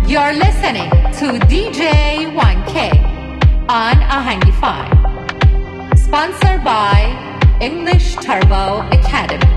You're listening to DJ 1K on Ahangify. Sponsored by English Turbo Academy.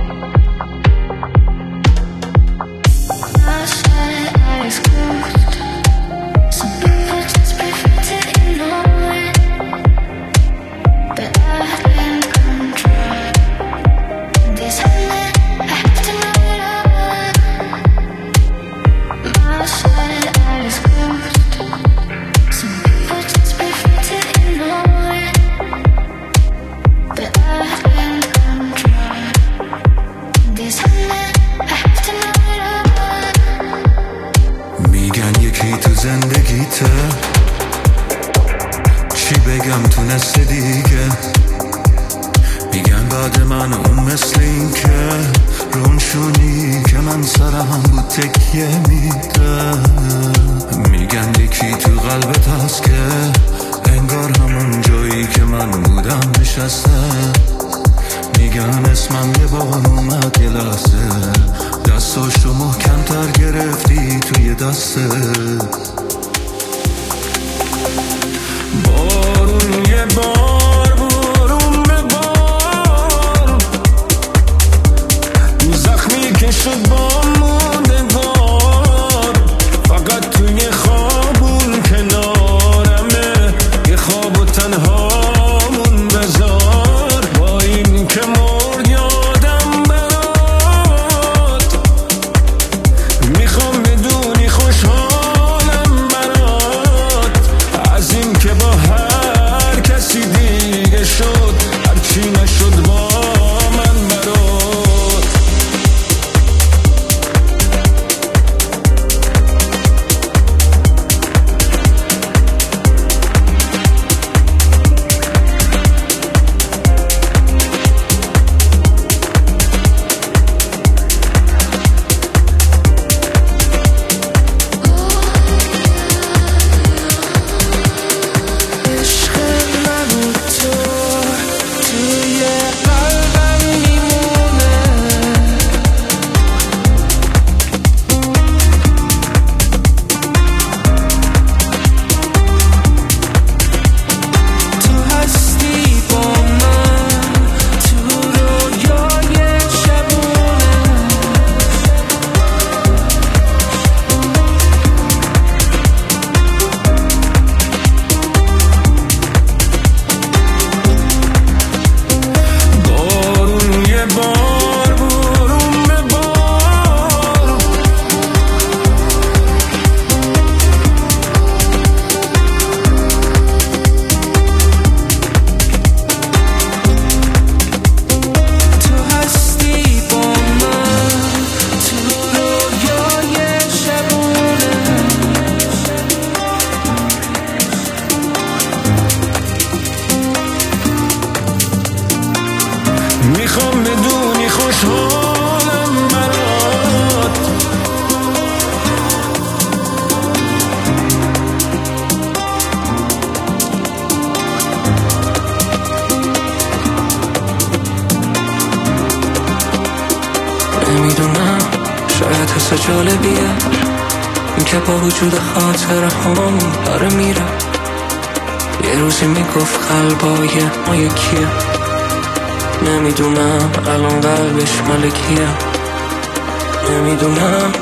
چی بگم تونسته دیگه میگن بعد من اون مثل این که رومشونی که من سرم بود تکیه میده میگن یکی تو قلبت هست که انگار همون جایی که من بودم نشسته میگن اسمم یه بار اومد یه لحظه دستاشو محکم‌تر گرفتی توی دسته بارون یه بار بارون به بار زخمی که شد با موندگار فقط توی خوابون کنارمه یه خواب و تنهامون بذار با این که مرد یادم برات میخوام بدونی خوشحالم برات از این که با هر کسی دیگه شد هرچی نشد با من برات میخوام بدونی خوشحالم برات نمیدونم شاید حس جالبیه این که با وجود خاطر هم داره میره یه روزی میگفت قلبای ما یکیه نمیدونم الان قلبش مال کیه نمیدونم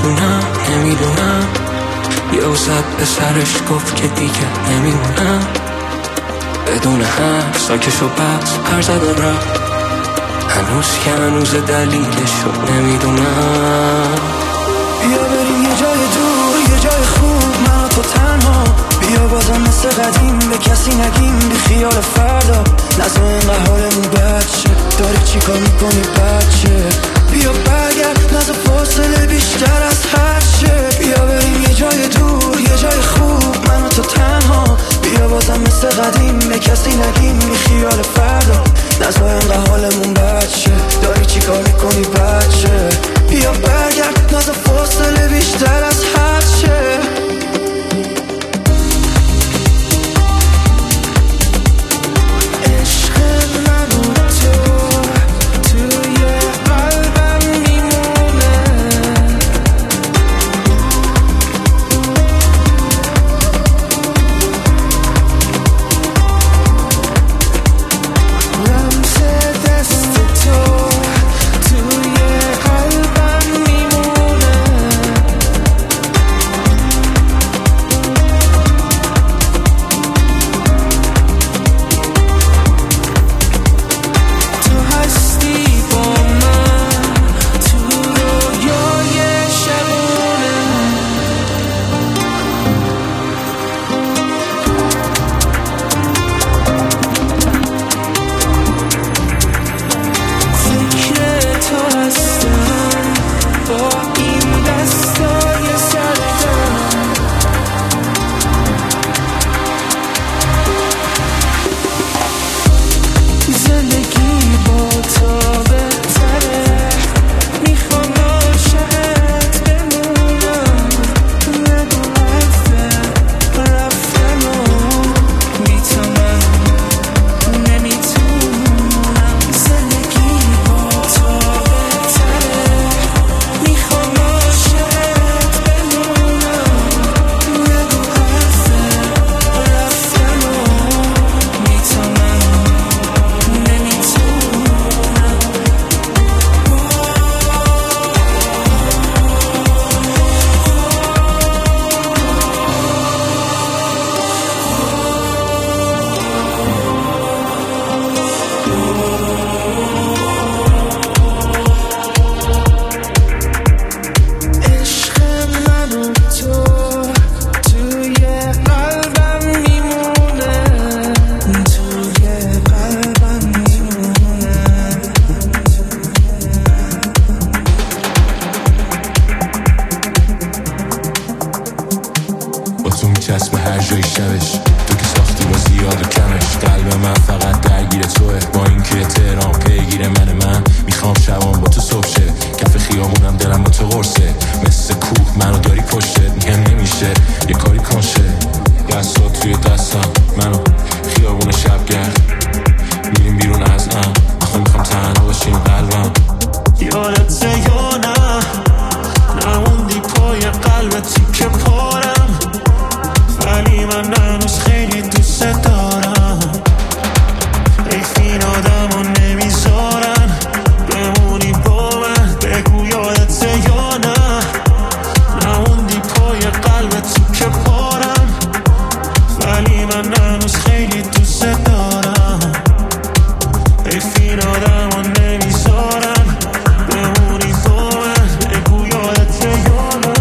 یه زد به سرش گفت که دیگه نمیمونم بدون حرف ساکش و بس پر زد و رفت هنوز دلیلشو نمیدونم بیا بریم یه جای دور یه جای خوب من و تو تنها بیا بازم مثل قدیم به کسی نگیم بی خیال فردا نزا اینقدر حالمون بد شد داری چی کار میکنی بچه بیا برگرد نزا فاصله بیشتر از هر شه بیا بریم یه جای دور یه جای خوب من و تو تنها بیا بازم مثل قدیم به کسی نگیم بی خیال فردا نزا اینقدر حالمون بد شد داری چی کار میکنی بچه بیا برگرد نزا فاصله بیشتر از هر شه کوچه تهران پیگیر من میخوام شبام با تو صبح شه، کف خیابونم دلم با تو قرصه، مثل کوه منو داری پشتت، میگم نمیشه یه کاری کنشه، دستات توی دستم منو خیابون شبگرد میریم بیرون از آخه میخوام تنها باشیم قلبم. یادت یا نه نموندی پای قلبتی که پارم، ولی من هنوز خیلی دوست دارم. این آدمو نمیذارن بمونی با من، بگو یادت یا نه نموندی پای قلبتی که پارم، ولی من هنوز خیلی دوست دارم. این آدمو نمیذارن بمونی با من، بگو یادت یا نه.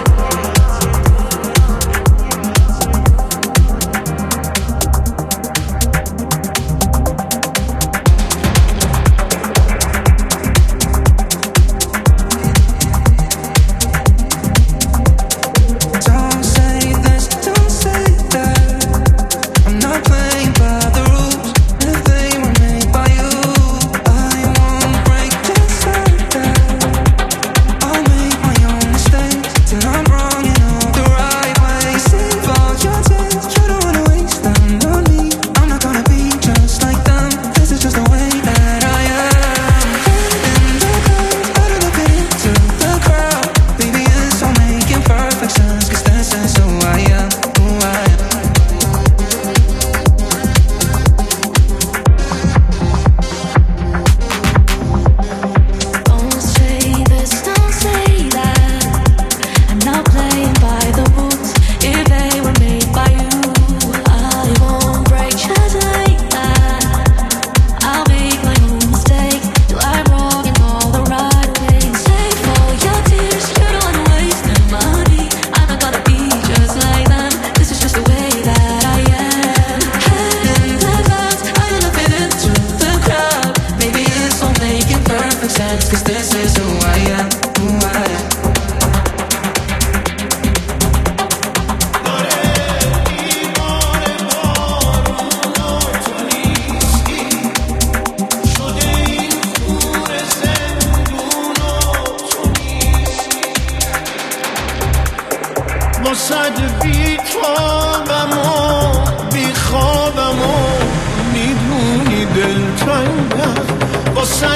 واسد بی خوابم و بی خوابم و میدونی دلتنگم، واسد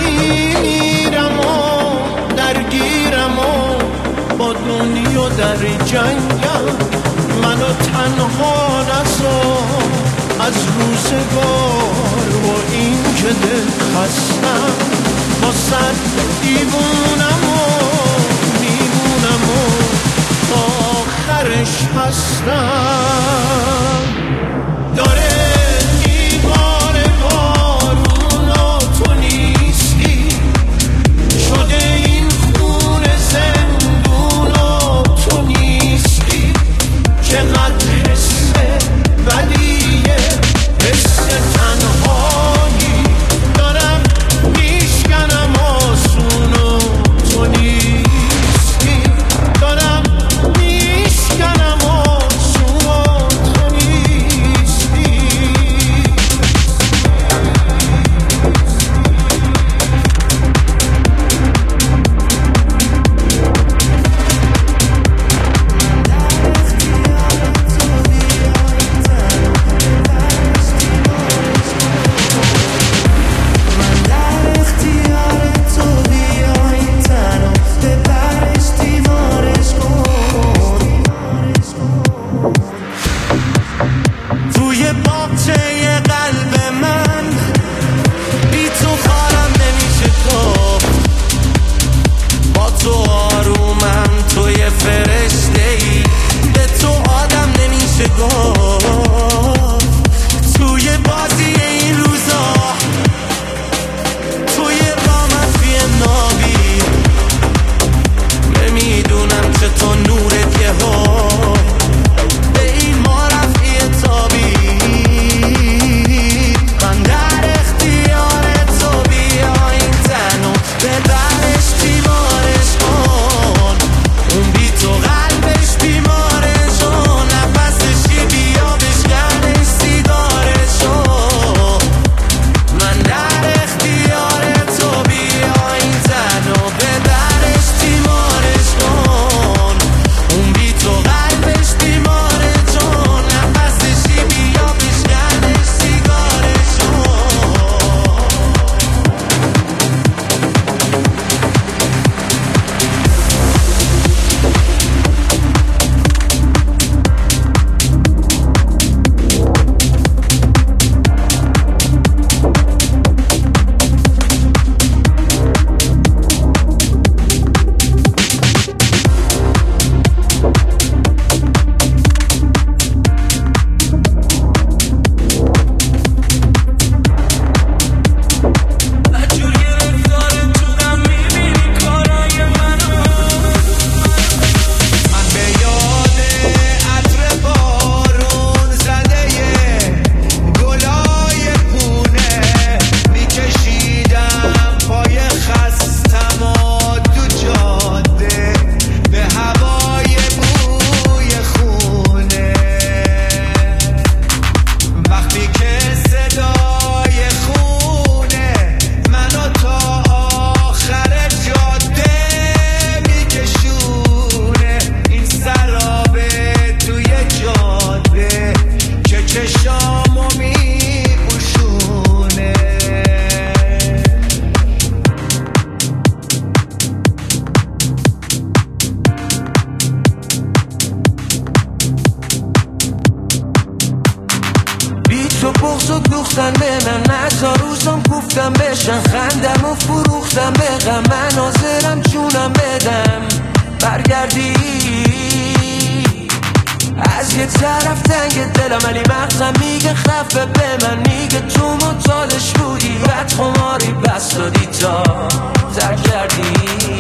میمیرم و درگیرم و با دنیا در جنگم. منو تنها نذار از روزگار و این که دل خستم، واسد دیوونم و میمونم و آخرش هستم. داره دیوار بارون و تو نیستی، شده این خون زندون و تو نیستی. چقدر حسه بدیه حس تنهایی، دارم میشکنم آسون و تو نیستی، دارم میشکنم آسون و تو نیستی. توی باغچه قلب من بی تو خارم نمیشه گفت، با تو آرومم، توی فرشته‌ای به تو آدم نمیشه گفت. توی بازی این روزا توی رامفی نابی نمیدونم چطور نورت یه به این ما رفعی تابی. من در اختیار تو بیا این تنو ببرش بیمارش کن، اون بی تو قلبش بیمارش و نفسشی بیا باختن به من، نزا روزم گفتم بشن، خندم و فروختم به غم، من حاضرم جونم بدم برگردی. از یه طرف تنگ دلم ولی مغزم میگه خفه به من، میگه تو مطالش بودی بعد خماری بس دادی تا ترک کردی.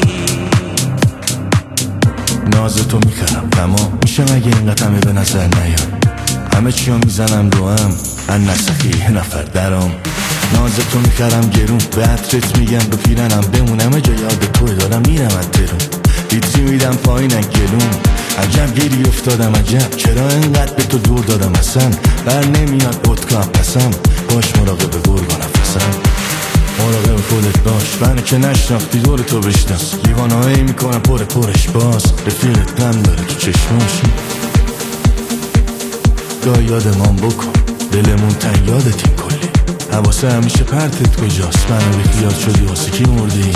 نازتو میخرم تمام میشه مگه اینقدر همه به نظر نیاد، همه چیو میزنم رو هم ان نسخی یه نفر درام. نازتو میخرم گرون به عطرت میگم به پیرنم بمونم جا یاد توی دارم میرم از درون، لیتری میدم پایین گلون. عجب گیری افتادم عجب چرا اینقدر به تو دور دادم اصلا، بر نمیاد اتکام پسم باش مراقب گرگا نفسم. مراقب خودت باش بنه که نشناختی دور تو بشناس، لیوانهایی میکنم پرش باز رفیقت غم داره تو چشماش. گاه یادمان بکن دلمون تن یادتیم کلی، حواسه همیشه پرتت کجاست، منو به خیال شدی واسه کی مردی.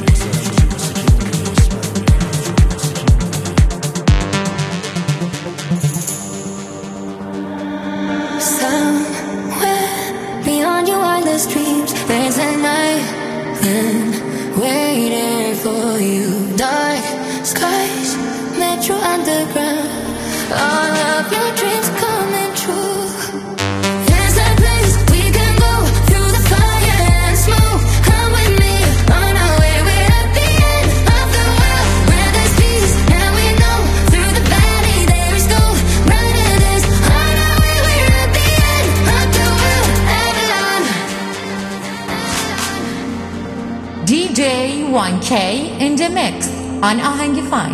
Dreams, there's an island waiting for you. Dark skies, metro underground, all of your dreams coming true. There's a place we can go through the fire and smoke. Come with me on our way, we're at the end of the world where there's peace. Now we know through the valley there is gold. Brighter days on our way, we're at the end of the world. Avalon. DJ 1K in the mix on Ahangify.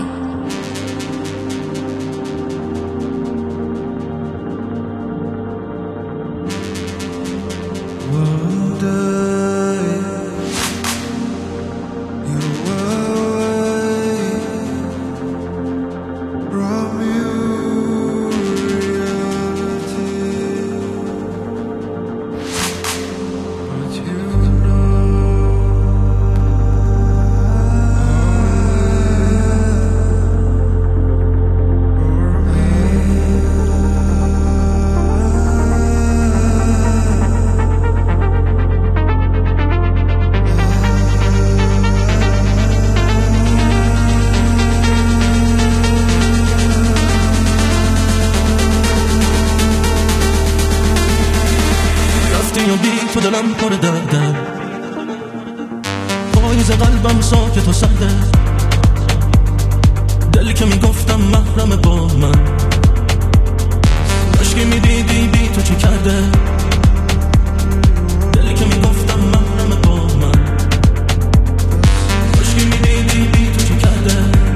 تو دلم پر درده، پاییز قلبم ساکت و سرده، دلی که میگفتم محرم با من، عشقی میدیدی بی تو چی کرده، دلی که میگفتم محرم با من، عشقی میدیدی بی تو چی کرده،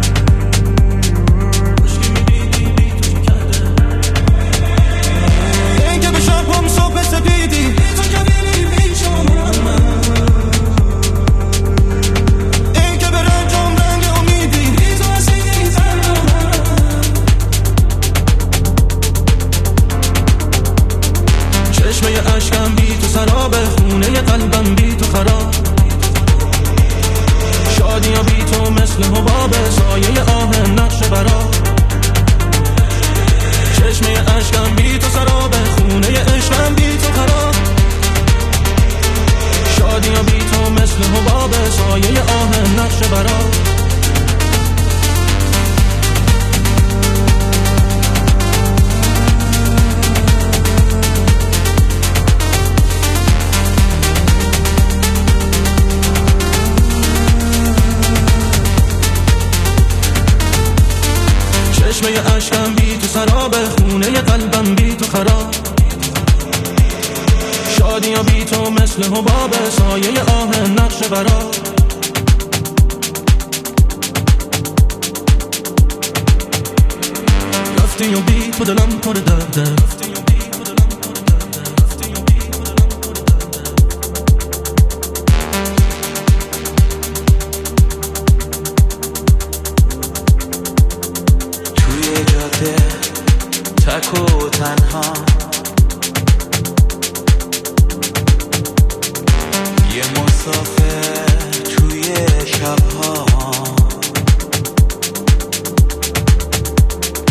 عشقی میدیدی بی تو چی کرده. این که به شبم صبح سدیدی اشکم بی تو سراب، خونه قلبم بی تو خراب، شادی ها بی تو مثل حباب، سایه آه نقش برا. چشمه اشکم بی تو سراب، خونه عشقم بی تو خراب، شادی ها بی تو مثل حباب، سایه آه نقش برا. چشمه اشکم بی تو سراب، خونه قلبم بی تو خراب، شادی ها بی تو مثل حباب، سایه آه نقش برا. رفتی و بی تو دلم پر درده، تک و تنها یه مسافر توی شبها،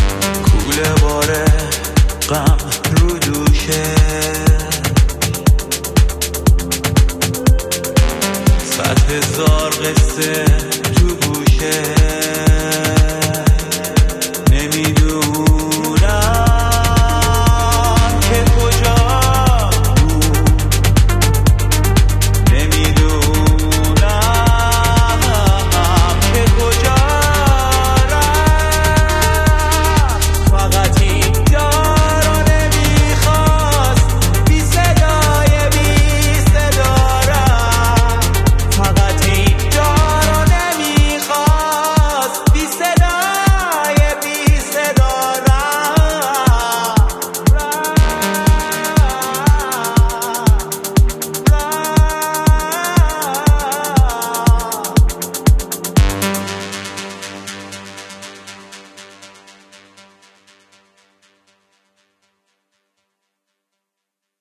کوله باره غم رو دوشه، واسه